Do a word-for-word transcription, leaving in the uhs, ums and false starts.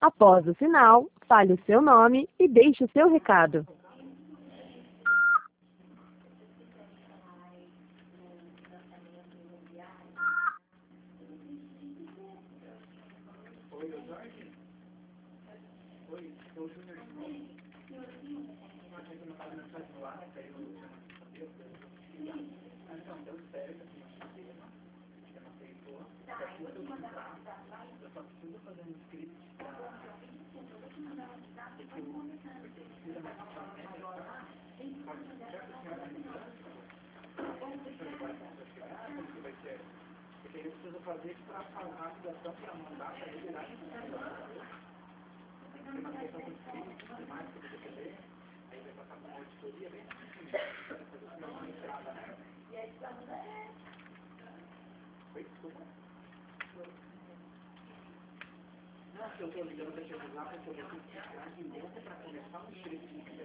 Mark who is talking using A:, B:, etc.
A: Após o sinal, fale o seu nome e deixe o seu recado.
B: Oi, o Jorge? Oi, sou o Júnior de novo. A gente não estava mensagem no ar, daí eu não sabia. Ah, então, deu certo, assim, eu achei que não aceitou. Eu só preciso fazer um script para... Porque precisa mais de ferramenta, tá? Pode ser que a senhora me mande. Como vai ser? Porque eu preciso fazer para falar a situação para mandar para ele lá em cima. Tem uma questão de script, de mais que você quer ver. Aí vai passar por uma auditoria bem rapidinho. Depois o senhor não entrada, né? Oi, desculpa. Não, que eu estou ligando para te avisar porque eu vou ter que ficar de novo para começar um script.